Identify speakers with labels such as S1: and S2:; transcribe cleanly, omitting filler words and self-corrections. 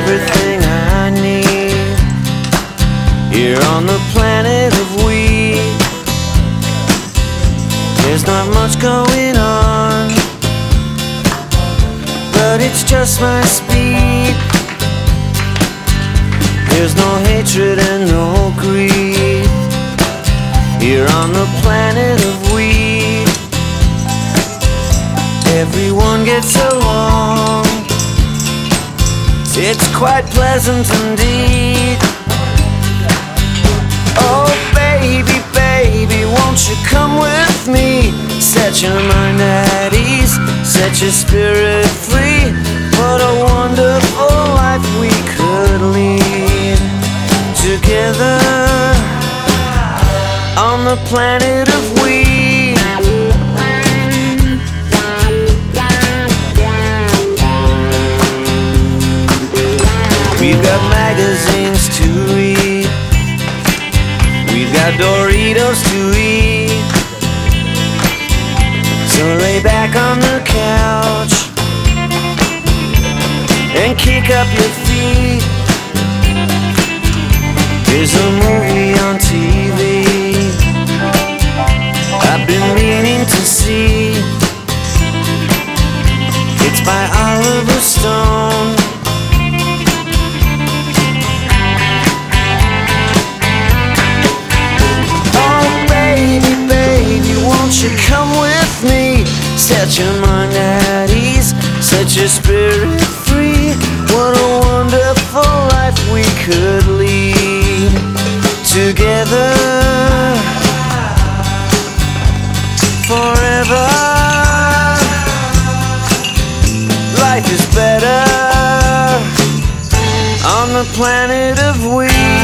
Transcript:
S1: everything I need here on the planet of we. There's not much going on, but it's just my speed. There's no hatred and no greed here on the planet of we. Everyone gets along, it's quite pleasant indeed. Oh baby, baby, won't you come with me? Set your mind at ease, set your spirit free. What a wonderful life we could lead together on the planet of we. We've got magazines to read, we've got Doritos to eat. So lay back on the couch and kick up your feet. There's a movie on TV I've been meaning to see. It's by Oliver Stone. Won't you come with me? Set your mind at ease, set your spirit free. What a wonderful life we could lead together forever. Life is better on the planet of we.